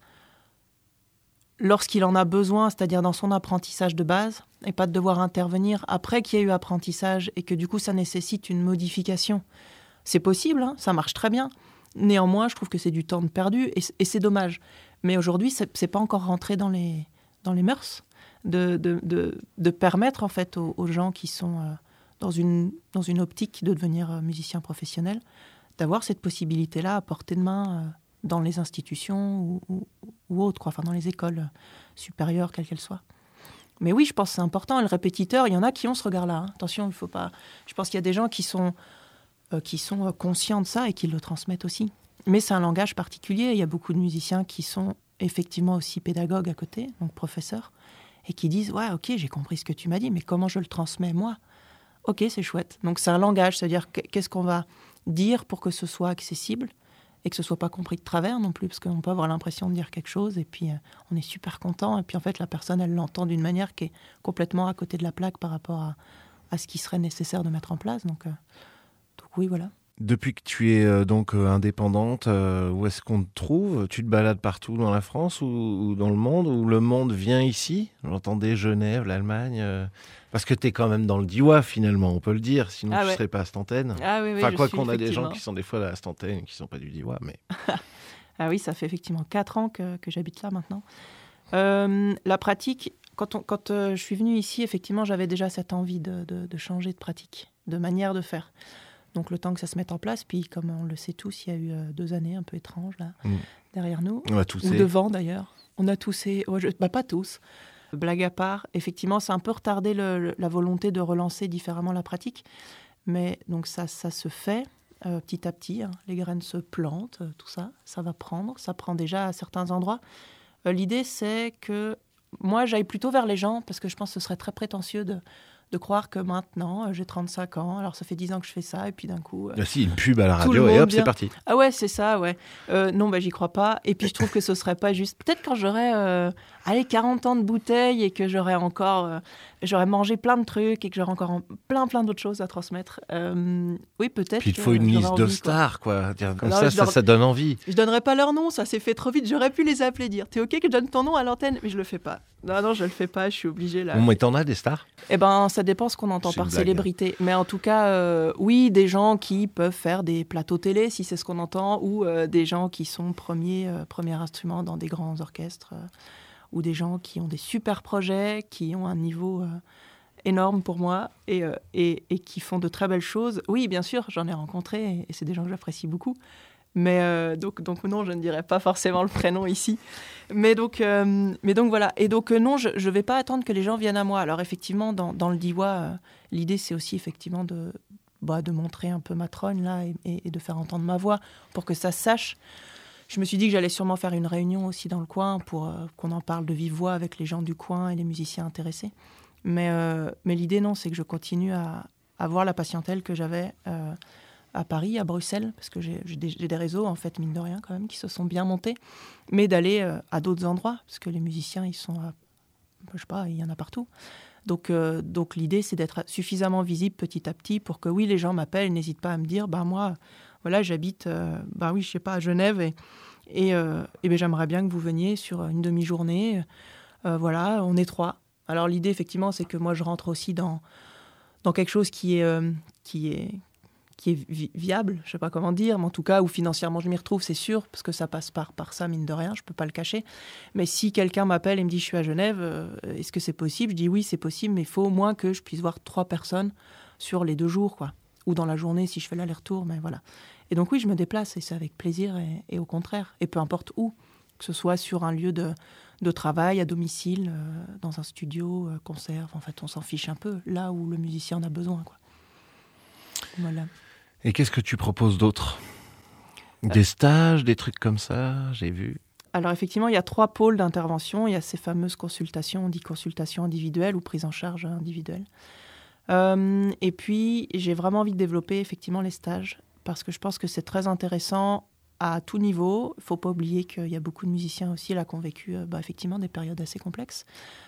lorsqu'il en a besoin, c'est-à-dire dans son apprentissage de base, et pas de devoir intervenir après qu'il y ait eu apprentissage et que du coup ça nécessite une modification. C'est possible, hein, ça marche très bien. Néanmoins, je trouve que c'est du temps de perdu et, et c'est dommage. Mais aujourd'hui, c'est, c'est pas encore rentré dans les, dans les mœurs de, de, de, de permettre en fait aux, aux gens qui sont euh, dans, une, dans une optique de devenir euh, musiciens professionnels d'avoir cette possibilité-là à portée de main euh, dans les institutions ou, ou, ou autres, quoi, enfin dans les écoles supérieures, quelles qu'elles soient. Mais oui, je pense que c'est important. Et le répétiteur, il y en a qui ont ce regard-là. Hein. Attention, il faut pas. Je pense qu'il y a des gens qui sont, euh, qui sont euh, conscients de ça et qui le transmettent aussi. Mais c'est un langage particulier. Il y a beaucoup de musiciens qui sont effectivement aussi pédagogues à côté, donc professeurs, et qui disent « Ouais, ok, j'ai compris ce que tu m'as dit, mais comment je le transmets, moi ?» Ok, c'est chouette. Donc c'est un langage, c'est-à-dire qu'est-ce qu'on va dire pour que ce soit accessible et que ce ne soit pas compris de travers non plus, parce qu'on peut avoir l'impression de dire quelque chose, et puis euh, on est super content, et puis en fait, la personne, elle l'entend d'une manière qui est complètement à côté de la plaque par rapport à, à ce qui serait nécessaire de mettre en place. Donc, euh, donc oui, voilà. Depuis que tu es euh, donc euh, indépendante, euh, où est-ce qu'on te trouve ? Tu te balades partout dans la France ou, ou dans le monde ? Ou le monde vient ici ? J'entendais Genève, l'Allemagne... Euh... Parce que tu es quand même dans le Diois, finalement, on peut le dire, sinon ah tu ne ouais. serais pas à cette antenne. Ah oui, oui, enfin, quoi suis, qu'on a des gens qui sont des fois à cette antenne et qui ne sont pas du Diois. Mais... ah oui, ça fait effectivement quatre ans que, que j'habite là maintenant. Euh, la pratique, quand, on, quand euh, je suis venue ici, effectivement, j'avais déjà cette envie de, de, de changer de pratique, de manière de faire. Donc le temps que ça se mette en place, puis comme on le sait tous, il y a eu euh, deux années un peu étranges là, mmh. derrière nous. On a toussé. Ou devant d'ailleurs. On a toussé, ouais, je, bah, pas tous. Blague à part, effectivement, ça a un peu retardé le, le, la volonté de relancer différemment la pratique. Mais donc ça, ça se fait euh, petit à petit. Hein. Les graines se plantent, euh, tout ça. Ça va prendre. Ça prend déjà à certains endroits. Euh, l'idée, c'est que moi, j'aille plutôt vers les gens, parce que je pense que ce serait très prétentieux de, de croire que maintenant, euh, j'ai trente-cinq ans, alors ça fait dix ans que je fais ça, et puis d'un coup... Euh, ah si, une pub à la radio, et hop, vient. C'est parti. Ah ouais, c'est ça, ouais. Euh, non, bah, j'y crois pas. Et puis je trouve que ce serait pas juste... Peut-être quand j'aurais euh, allez, quarante ans de bouteille et que j'aurais encore... Euh, j'aurais mangé plein de trucs et que j'aurais encore en... plein, plein d'autres choses à transmettre. Euh, oui, peut-être. Puis il faut une liste de stars, quoi. quoi. Comme alors, ça, ça, leur... ça donne envie. Je donnerais pas leur nom, ça s'est fait trop vite. J'aurais pu les appeler, dire « T'es OK que je donne ton nom à l'antenne ?» Mais je le fais pas. Non, non, je le fais pas, je suis obligée là. Bon, mais t'en as des stars ? Eh ben, ça dépend ce qu'on entend c'est par célébrité. Mais en tout cas, euh, oui, des gens qui peuvent faire des plateaux télé, si c'est ce qu'on entend, ou euh, des gens qui sont premiers, euh, premier instrument dans des grands orchestres, euh, ou des gens qui ont des super projets, qui ont un niveau euh, énorme pour moi, et, euh, et, et qui font de très belles choses. Oui, bien sûr, j'en ai rencontré, et, et c'est des gens que j'apprécie beaucoup. Mais euh, donc, donc non, je ne dirais pas forcément le prénom ici. Mais donc, euh, mais donc voilà. Et donc euh, non, je ne vais pas attendre que les gens viennent à moi. Alors effectivement, dans, dans le Diois, euh, l'idée c'est aussi effectivement de, bah, de montrer un peu ma trogne là et, et, et de faire entendre ma voix pour que ça se sache. Je me suis dit que j'allais sûrement faire une réunion aussi dans le coin pour euh, qu'on en parle de vive voix avec les gens du coin et les musiciens intéressés. Mais, euh, mais l'idée non, c'est que je continue à avoir la patientèle que j'avais euh, à Paris, à Bruxelles, parce que j'ai, j'ai, des, j'ai des réseaux, en fait, mine de rien, quand même, qui se sont bien montés, mais d'aller euh, à d'autres endroits, parce que les musiciens, ils sont à je sais pas, il y en a partout. Donc, euh, donc l'idée, c'est d'être suffisamment visible petit à petit pour que, oui, les gens m'appellent, n'hésitent pas à me dire, bah moi, voilà, j'habite, euh, bah oui, je sais pas, à Genève, et, et, euh, et ben, j'aimerais bien que vous veniez sur une demi-journée. Euh, voilà, on est trois. Alors l'idée, effectivement, c'est que moi, je rentre aussi dans, dans quelque chose qui est, euh, qui est, qui est vi- viable, je sais pas comment dire, mais en tout cas, où financièrement je m'y retrouve, c'est sûr, parce que ça passe par, par ça, mine de rien, je peux pas le cacher. Mais si quelqu'un m'appelle et me dit je suis à Genève, euh, est-ce que c'est possible ? Je dis oui, c'est possible, mais il faut au moins que je puisse voir trois personnes sur les deux jours, quoi. Ou dans la journée si je fais l'aller-retour, mais voilà. Et donc oui, je me déplace, et c'est avec plaisir, et, et au contraire, et peu importe où, que ce soit sur un lieu de, de travail, à domicile, euh, dans un studio, euh, concert, en fait, on s'en fiche un peu, là où le musicien en a besoin, quoi. Voilà. Et qu'est-ce que tu proposes d'autre ? Des stages, des trucs comme ça, j'ai vu. Alors effectivement, il y a trois pôles d'intervention. Il y a ces fameuses consultations, on dit consultations individuelles ou prise en charge individuelle. Euh, et puis, j'ai vraiment envie de développer effectivement les stages, parce que je pense que c'est très intéressant à tout niveau. Il ne faut pas oublier qu'il y a beaucoup de musiciens aussi là qui ont vécu euh, bah, effectivement des périodes assez complexes,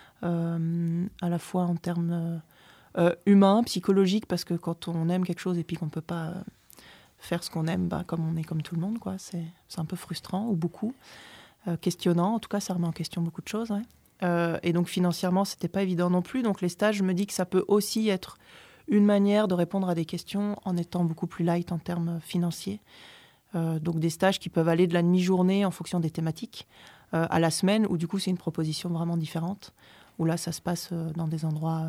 euh, à la fois en termes euh, euh, humains, psychologiques, parce que quand on aime quelque chose et puis qu'on ne peut pas... Euh, faire ce qu'on aime, bah, comme on est comme tout le monde, quoi. C'est, c'est un peu frustrant, ou beaucoup. Euh, questionnant, en tout cas, ça remet en question beaucoup de choses. Ouais. Euh, et donc, financièrement, c'était pas évident non plus. Donc, les stages, je me dis que ça peut aussi être une manière de répondre à des questions en étant beaucoup plus light en termes financiers. Euh, donc, des stages qui peuvent aller de la demi-journée en fonction des thématiques, euh, à la semaine, où du coup, c'est une proposition vraiment différente, où là, ça se passe euh, dans des endroits... Euh,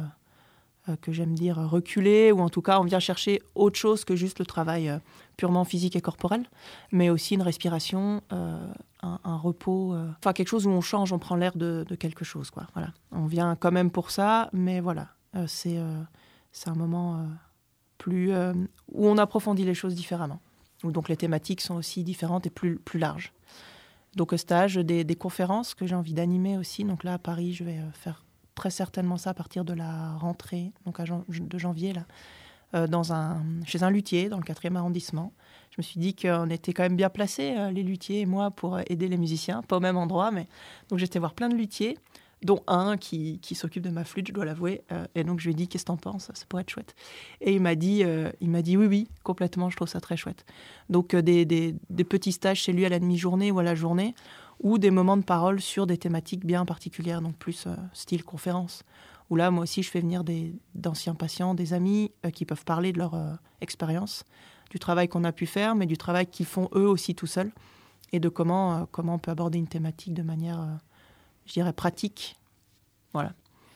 que j'aime dire reculé, ou en tout cas on vient chercher autre chose que juste le travail euh, purement physique et corporel, mais aussi une respiration, euh, un, un repos, euh, enfin quelque chose où on change, on prend l'air de, de quelque chose, quoi. Voilà. On vient quand même pour ça, mais voilà, euh, c'est, euh, c'est un moment euh, plus, euh, où on approfondit les choses différemment, où donc les thématiques sont aussi différentes et plus, plus larges. Donc au stage, des, des conférences que j'ai envie d'animer aussi, donc là à Paris je vais euh, faire très certainement ça à partir de la rentrée, donc à jan- de janvier, là, euh, dans un, chez un luthier, dans le quatrième arrondissement. Je me suis dit qu'on était quand même bien placés, euh, les luthiers et moi, pour aider les musiciens, pas au même endroit, mais... Donc j'étais voir plein de luthiers, dont un qui, qui s'occupe de ma flûte, je dois l'avouer, euh, et donc je lui ai dit « Qu'est-ce que t'en penses ? Ça pourrait être chouette. » Et il m'a dit, euh, il m'a dit « Oui, oui, complètement, je trouve ça très chouette. » Donc euh, des, des, des petits stages chez lui à la demi-journée ou à la journée, ou des moments de parole sur des thématiques bien particulières, donc plus euh, style conférence, où là, moi aussi, je fais venir des, d'anciens patients, des amis euh, qui peuvent parler de leur euh, expérience, du travail qu'on a pu faire, mais du travail qu'ils font eux aussi tout seuls, et de comment, euh, comment on peut aborder une thématique de manière, euh, je dirais, pratique. Voilà.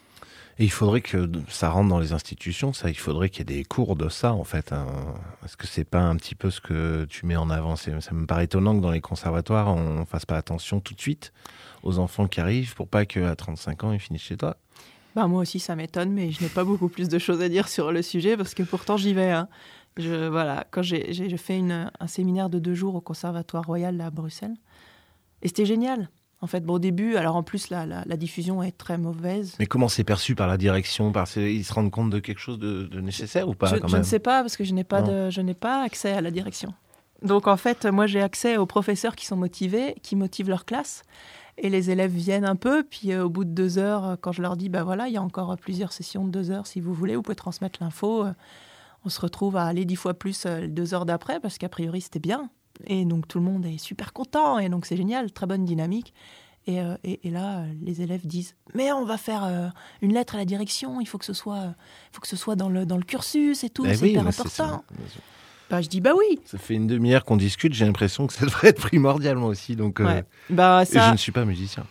Et il faudrait que ça rentre dans les institutions, ça, il faudrait qu'il y ait des cours de ça, en fait. Hein. Est-ce que c'est pas un petit peu ce que tu mets en avant ? c'est, Ça me paraît étonnant que dans les conservatoires, on fasse pas attention tout de suite aux enfants qui arrivent pour pas qu'à trente-cinq ans, ils finissent chez toi. Ben, moi aussi, ça m'étonne, mais je n'ai pas beaucoup plus de choses à dire sur le sujet, parce que pourtant, j'y vais. Hein. Je, voilà, quand j'ai, j'ai fait une, un séminaire de deux jours au Conservatoire Royal là, à Bruxelles, et c'était génial. En fait, bon, au début, alors en plus, la, la, la diffusion est très mauvaise. Mais comment c'est perçu par la direction ? Parce qu'ils se rendent compte de quelque chose de, de nécessaire ou pas Je, quand je même ne sais pas, parce que je n'ai pas, de, je n'ai pas accès à la direction. Donc en fait, moi, j'ai accès aux professeurs qui sont motivés, qui motivent leur classe. Et les élèves viennent un peu, puis euh, au bout de deux heures, quand je leur dis, ben voilà, il y a encore plusieurs sessions de deux heures, si vous voulez, vous pouvez transmettre l'info. Euh, on se retrouve à aller dix fois plus euh, deux heures d'après, parce qu'a priori, c'était bien. Et donc, tout le monde est super content, et donc c'est génial, très bonne dynamique. Et, euh, et, et là, euh, les élèves disent « Mais on va faire euh, une lettre à la direction, il faut que ce soit, euh, faut que ce soit dans, le, dans le cursus et tout, ben c'est oui, hyper mais important. » c'est... Bah, je dis bah oui. Ça fait une demi-heure qu'on discute, j'ai l'impression que ça devrait être primordial moi aussi. Donc, euh, ouais. bah, ça... Et je ne suis pas musicien.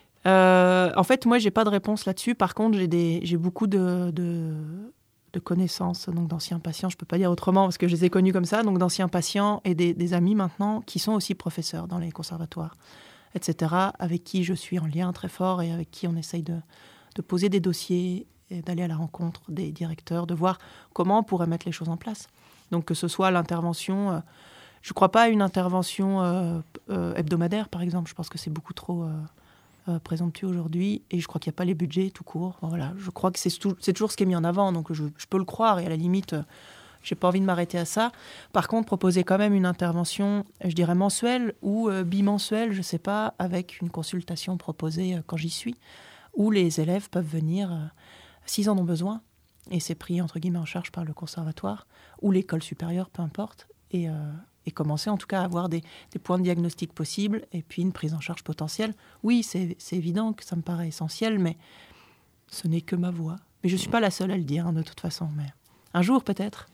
Euh, en fait, moi, j'ai pas de réponse là-dessus. Par contre, j'ai, des, j'ai beaucoup de, de, de connaissances, donc d'anciens patients. Je peux pas dire autrement parce que je les ai connus comme ça. Donc d'anciens patients et des, des amis maintenant qui sont aussi professeurs dans les conservatoires, et cetera, avec qui je suis en lien très fort et avec qui on essaye de, de poser des dossiers et d'aller à la rencontre des directeurs, de voir comment on pourrait mettre les choses en place. Donc que ce soit l'intervention, euh, je ne crois pas à une intervention euh, euh, hebdomadaire, par exemple. Je pense que c'est beaucoup trop euh, euh, présomptueux aujourd'hui. Et je crois qu'il n'y a pas les budgets tout court. Voilà. Je crois que c'est, tout, c'est toujours ce qui est mis en avant. Donc je, je peux le croire. Et à la limite, euh, je n'ai pas envie de m'arrêter à ça. Par contre, proposer quand même une intervention, je dirais mensuelle ou euh, bimensuelle, je ne sais pas, avec une consultation proposée euh, quand j'y suis. où les élèves peuvent venir, euh, s'ils en ont besoin, et c'est pris entre guillemets en charge par le conservatoire, ou l'école supérieure, peu importe, et, euh, et commencer en tout cas à avoir des, des points de diagnostic possibles, et puis une prise en charge potentielle. Oui, c'est, c'est évident que ça me paraît essentiel, mais ce n'est que ma voix. Mais je ne suis pas la seule à le dire, hein, de toute façon, mais un jour peut-être.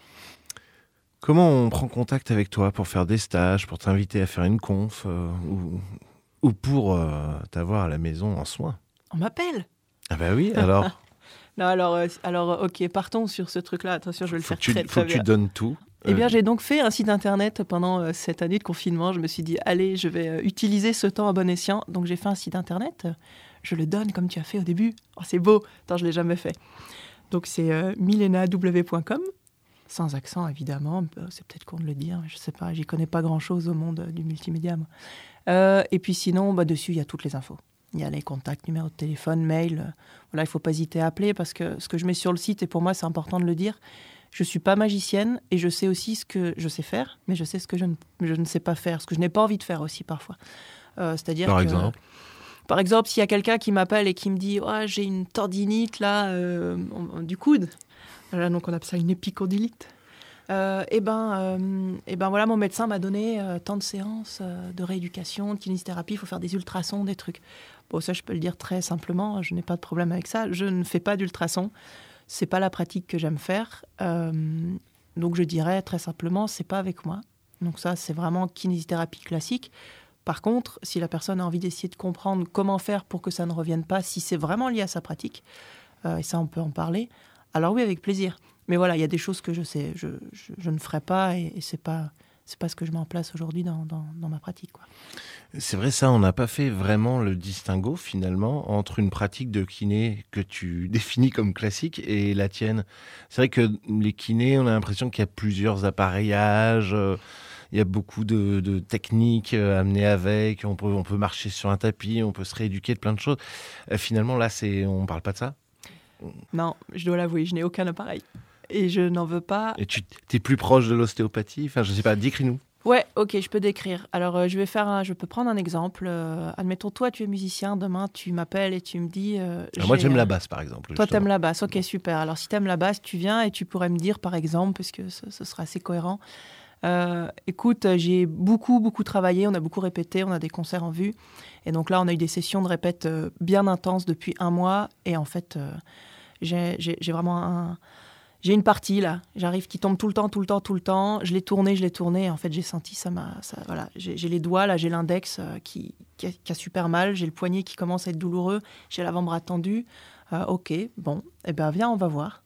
Comment on prend contact avec toi pour faire des stages, pour t'inviter à faire une conf, euh, ou, ou pour euh, t'avoir à la maison en soins? On m'appelle. Ah bah oui, alors. Non, alors, euh, alors, ok, partons sur ce truc-là. Attention, je vais le faut faire que tu, très, faut très que bien. tu donnes tout. Eh bien, Euh, j'ai donc fait un site internet pendant euh, cette année de confinement. Je me suis dit, allez, je vais euh, utiliser ce temps à bon escient. Donc, j'ai fait un site internet. Je le donne comme tu as fait au début. Oh, c'est beau. Attends, je ne l'ai jamais fait. Donc, c'est euh, milena w point com. Sans accent, évidemment. C'est peut-être con de le dire. Je ne sais pas. J'y connais pas grand-chose au monde euh, du multimédia, moi. Euh, et puis sinon, bah, dessus, il y a toutes les infos. Il y a les contacts, numéro de téléphone, mail. Euh, voilà, il ne faut pas hésiter à appeler parce que ce que je mets sur le site, et pour moi, c'est important de le dire, je ne suis pas magicienne et je sais aussi ce que je sais faire, mais je sais ce que je ne, je ne sais pas faire, ce que je n'ai pas envie de faire aussi parfois. Euh, c'est-à-dire Par que, exemple Par exemple, s'il y a quelqu'un qui m'appelle et qui me dit oh, « j'ai une tendinite là, euh, du coude », là, donc on appelle ça une épicondylite. Euh, et ben, euh, et ben voilà, mon médecin m'a donné euh, tant de séances euh, de rééducation, de kinésithérapie, il faut faire des ultrasons, des trucs. Bon, ça, je peux le dire très simplement, je n'ai pas de problème avec ça. Je ne fais pas d'ultrasons, c'est pas la pratique que j'aime faire. Euh, donc, je dirais très simplement, c'est pas avec moi. Donc ça, c'est vraiment kinésithérapie classique. Par contre, si la personne a envie d'essayer de comprendre comment faire pour que ça ne revienne pas, si c'est vraiment lié à sa pratique, euh, et ça, on peut en parler, alors oui, avec plaisir. Mais voilà, il y a des choses que je sais, je, je, je ne ferai pas et, et c'est pas, c'est pas ce que je mets en place aujourd'hui dans, dans, dans ma pratique, quoi. C'est vrai, ça, on n'a pas fait vraiment le distinguo, finalement, entre une pratique de kiné que tu définis comme classique et la tienne. C'est vrai que les kinés, on a l'impression qu'il y a plusieurs appareillages, euh, il y a beaucoup de, de techniques euh, amenées avec, on peut, on peut marcher sur un tapis, on peut se rééduquer de plein de choses. Euh, finalement, là, c'est, on ne parle pas de ça? Non, je dois l'avouer, je n'ai aucun appareil. Et je n'en veux pas. Et tu es plus proche de l'ostéopathie? Enfin, je ne sais pas, décris-nous. Ouais, ok, je peux décrire. Alors, euh, je vais faire un, je peux prendre un exemple. Euh, admettons, toi, tu es musicien. Demain, tu m'appelles et tu me dis. Euh, Alors moi, j'aime la basse, par exemple. Toi, justement. t'aimes la basse. Ok, super. Alors, si t'aimes la basse, tu viens et tu pourrais me dire, par exemple, parce que ce, ce sera assez cohérent. Euh, écoute, j'ai beaucoup, beaucoup travaillé. On a beaucoup répété. On a des concerts en vue. Et donc là, on a eu des sessions de répète euh, bien intenses depuis un mois. Et en fait, euh, j'ai, j'ai, j'ai vraiment un. J'ai une partie, là, j'arrive, qui tombe tout le temps, tout le temps, tout le temps. Je l'ai tournée, je l'ai tournée. En fait, j'ai senti, ça m'a... Ça, voilà. j'ai, j'ai les doigts, là, j'ai l'index euh, qui, qui, a, qui a super mal. J'ai le poignet qui commence à être douloureux. J'ai l'avant-bras tendu. Euh, ok, bon, eh ben, viens, on va voir.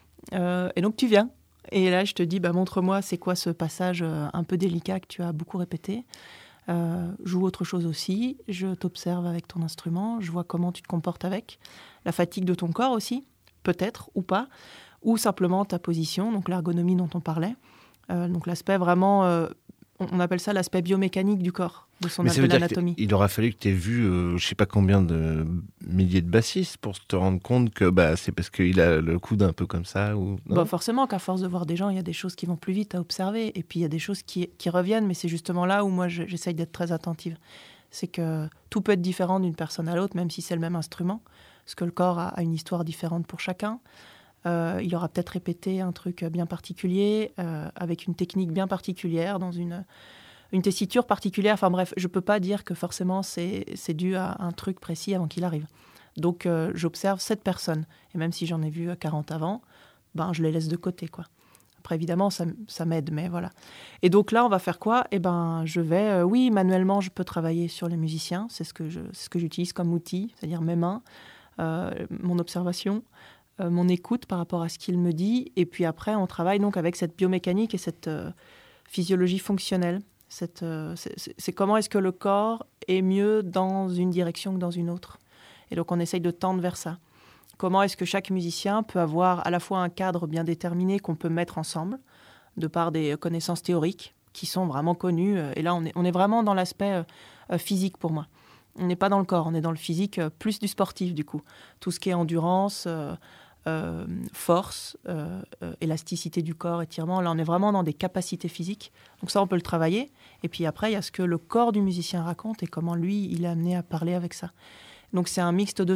Euh, et donc, tu viens. Et là, je te dis, bah, montre-moi, c'est quoi ce passage euh, un peu délicat que tu as beaucoup répété. Euh, joue autre chose aussi. Je t'observe avec ton instrument. Je vois comment tu te comportes avec. La fatigue de ton corps aussi, peut-être, ou pas. Ou simplement ta position, donc l'ergonomie dont on parlait. Euh, donc l'aspect vraiment, euh, on appelle ça l'aspect biomécanique du corps, de son Mais ça veut dire l'anatomie. Il aura fallu que tu aies vu, euh, je ne sais pas combien de milliers de bassistes pour te rendre compte que bah, c'est parce qu'il a le coude un peu comme ça ou... Bah forcément qu'à force de voir des gens, il y a des choses qui vont plus vite à observer. Et puis il y a des choses qui, qui reviennent, mais c'est justement là où moi je, j'essaye d'être très attentive. C'est que tout peut être différent d'une personne à l'autre, même si c'est le même instrument. Parce que le corps a, a une histoire différente pour chacun. Euh, il aura peut-être répété un truc bien particulier, euh, avec une technique bien particulière, dans une, une tessiture particulière. Enfin bref, je ne peux pas dire que forcément c'est, c'est dû à un truc précis avant qu'il arrive. Donc euh, j'observe cette personne. Et même si j'en ai vu quarante avant, ben, je les laisse de côté, quoi. Après, évidemment, ça, ça m'aide, mais voilà. Et donc là, on va faire quoi? Eh ben, je vais... Euh, oui, manuellement, je peux travailler sur les musiciens. C'est ce que, je, c'est ce que j'utilise comme outil, c'est-à-dire mes mains, euh, mon observation, mon écoute par rapport à ce qu'il me dit. Et puis après, on travaille donc avec cette biomécanique et cette euh, physiologie fonctionnelle. Cette, euh, c'est, c'est, c'est comment est-ce que le corps est mieux dans une direction que dans une autre. Et donc, on essaye de tendre vers ça. Comment est-ce que chaque musicien peut avoir à la fois un cadre bien déterminé qu'on peut mettre ensemble, de par des connaissances théoriques qui sont vraiment connues. Et là, on est, on est vraiment dans l'aspect euh, physique pour moi. On n'est pas dans le corps, on est dans le physique, euh, plus du sportif du coup. Tout ce qui est endurance... Euh, Euh, force, euh, euh, élasticité du corps, étirement. Là, on est vraiment dans des capacités physiques. Donc ça, on peut le travailler. Et puis après, il y a ce que le corps du musicien raconte et comment lui, il est amené à parler avec ça. Donc c'est un mixte de tout.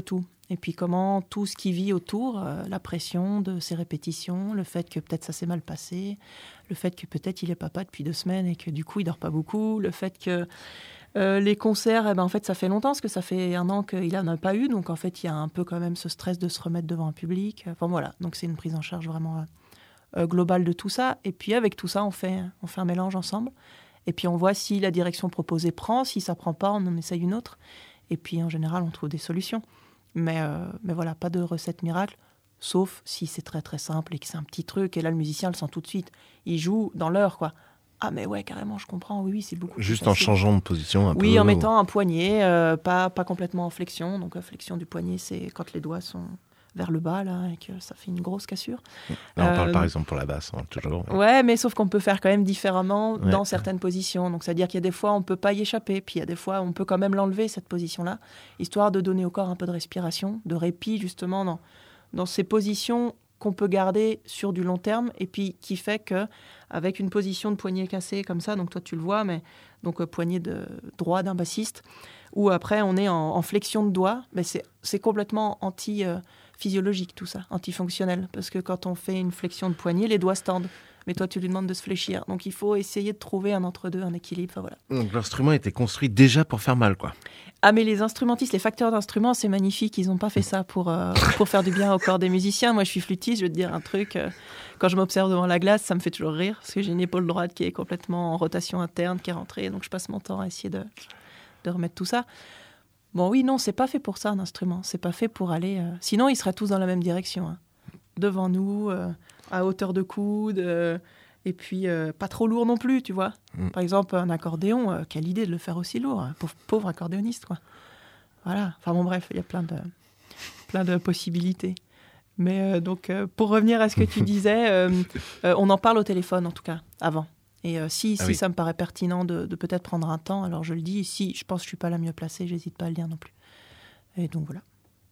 Et puis comment tout ce qui vit autour, euh, la pression de ces répétitions, le fait que peut-être ça s'est mal passé, le fait que peut-être il est papa depuis deux semaines et que du coup il dort pas beaucoup, le fait que euh, les concerts, eh ben, en fait ça fait longtemps, parce que ça fait un an qu'il en a pas eu, donc en fait il y a un peu quand même ce stress de se remettre devant un public. Enfin voilà, donc c'est une prise en charge vraiment euh, euh, globale de tout ça. Et puis avec tout ça, on fait, on fait un mélange ensemble. Et puis on voit si la direction proposée prend, si ça prend pas, on en essaye une autre. Et puis en général, on trouve des solutions. Mais, euh, mais voilà, pas de recette miracle, sauf si c'est très très simple et que c'est un petit truc. Et là, le musicien le sent tout de suite. Il joue dans l'heure, quoi. Ah mais ouais, carrément, je comprends, oui, oui, c'est beaucoup Juste plus en facile. changeant de position un oui, peu. en mettant un poignet, euh, pas, pas complètement en flexion. Donc, la flexion du poignet, c'est quand les doigts sont vers le bas, là, et que ça fait une grosse cassure. Là, on euh, parle par exemple pour la basse, hein, toujours. Ouais. ouais, mais sauf qu'on peut faire quand même différemment ouais. dans certaines positions. Donc, c'est-à-dire qu'il y a des fois, on ne peut pas y échapper. Puis, il y a des fois, on peut quand même l'enlever, cette position-là, histoire de donner au corps un peu de respiration, de répit, justement, dans, dans ces positions qu'on peut garder sur du long terme, et puis qui fait qu'avec une position de poignet cassé comme ça, donc toi, tu le vois, mais donc euh, poignet de, droit d'un bassiste, où après, on est en, en flexion de doigts, mais c'est, c'est complètement anti... Euh, physiologique tout ça, antifonctionnel, parce que quand on fait une flexion de poignet, les doigts se tendent, mais toi tu lui demandes de se fléchir, donc il faut essayer de trouver un entre-deux, un équilibre, enfin voilà. Donc l'instrument était construit déjà pour faire mal, quoi. Ah mais les instrumentistes, les facteurs d'instruments, c'est magnifique, ils n'ont pas fait ça pour, euh, pour faire du bien au corps des musiciens. Moi je suis flûtiste, je vais te dire un truc, euh, quand je m'observe devant la glace, ça me fait toujours rire, parce que j'ai une épaule droite qui est complètement en rotation interne, qui est rentrée, donc je passe mon temps à essayer de, de remettre tout ça. Bon, oui, non, c'est pas fait pour ça, un instrument. C'est pas fait pour aller... Euh... Sinon, ils seraient tous dans la même direction. Hein. Devant nous, euh, à hauteur de coude, euh, et puis euh, pas trop lourd non plus, tu vois. Mm. Par exemple, un accordéon, euh, quelle idée de le faire aussi lourd. Hein. Pauvre, pauvre accordéoniste, quoi. Voilà. Enfin bon, bref, il y a plein de, plein de possibilités. Mais euh, donc, euh, pour revenir à ce que tu disais, euh, euh, on en parle au téléphone, en tout cas, avant. Et euh, si, ah si oui. ça me paraît pertinent de, de peut-être prendre un temps, alors je le dis. Si je pense que je ne suis pas la mieux placée, j'hésite pas à le dire non plus. Et donc voilà.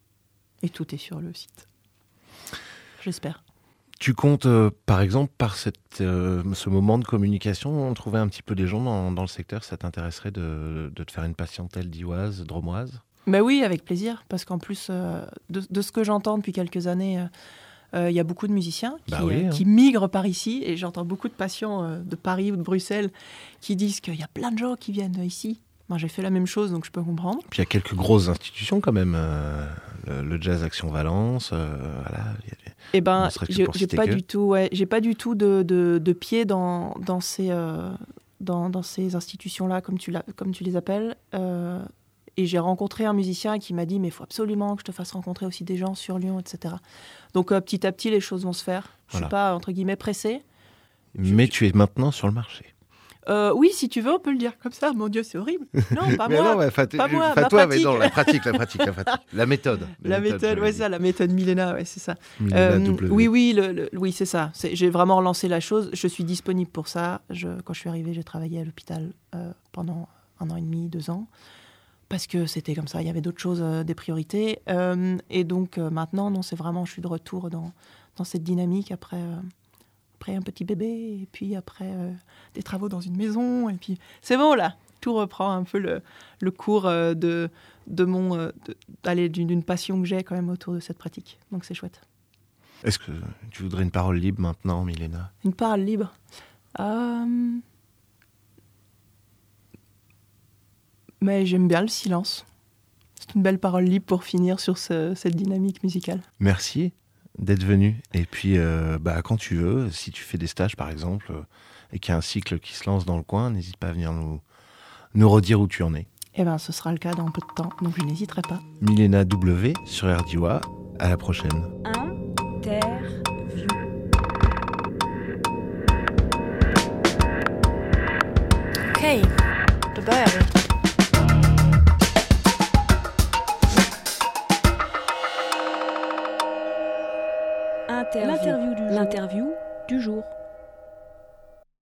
Et tout est sur le site. J'espère. Tu comptes, euh, par exemple, par cette, euh, ce moment de communication, trouver un petit peu des gens dans, dans le secteur. Ça t'intéresserait de, de te faire une patientèle dioise, dromoise ? Ben oui, avec plaisir. Parce qu'en plus, euh, de, de ce que j'entends depuis quelques années... Euh, Il euh, y a beaucoup de musiciens qui, bah oui, hein. euh, qui migrent par ici, et j'entends beaucoup de patients euh, de Paris ou de Bruxelles qui disent qu'il y a plein de gens qui viennent ici. Moi, j'ai fait la même chose, donc je peux comprendre. Puis il y a quelques grosses institutions quand même, euh, le, le Jazz Action Valence, euh, voilà. Eh ben, j'ai, j'ai pas du tout, ouais, j'ai pas du tout de, de, de pied dans, dans ces, euh, dans, dans ces institutions-là, comme tu, comme tu les appelles. Euh, Et j'ai rencontré un musicien qui m'a dit « mais il faut absolument que je te fasse rencontrer aussi des gens sur Lyon, et cetera » Donc euh, petit à petit, les choses vont se faire. Je ne voilà. suis pas, entre guillemets, pressée. Mais je... tu es maintenant sur le marché. Euh, oui, si tu veux, on peut le dire comme ça. Mon Dieu, c'est horrible. Non, pas mais moi. Non, ouais, fat... pas moi, pas ma toi, pratique. mais non, la pratique, la pratique, la pratique. La méthode. La, la méthode, méthode ouais, ça, la méthode Milena, ouais, c'est ça. Milena euh, W. Oui, oui, le, le, oui, c'est ça. C'est, j'ai vraiment relancé la chose. Je suis disponible pour ça. Je, quand je suis arrivée, j'ai travaillé à l'hôpital euh, pendant un an et demi, deux ans. Parce que c'était comme ça, il y avait d'autres choses, euh, des priorités. Euh, et donc euh, maintenant, non, c'est vraiment, je suis de retour dans, dans cette dynamique après, euh, après un petit bébé, et puis après euh, des travaux dans une maison. Et puis c'est bon, là, tout reprend un peu le, le cours euh, de, de mon, euh, de, allez, d'une, d'une passion que j'ai quand même autour de cette pratique. Donc c'est chouette. Est-ce que tu voudrais une parole libre maintenant, Milena ? Une parole libre euh... Mais j'aime bien le silence. C'est une belle parole libre pour finir sur ce, cette dynamique musicale. Merci d'être venu. Et puis, euh, bah, quand tu veux, si tu fais des stages, par exemple, euh, et qu'il y a un cycle qui se lance dans le coin, n'hésite pas à venir nous, nous redire où tu en es. Eh bien, ce sera le cas dans peu de temps, donc je n'hésiterai pas. Milena W sur R D O A. À la prochaine. Interview. Okej, då börjar vi. L'interview du jour. L'interview du jour.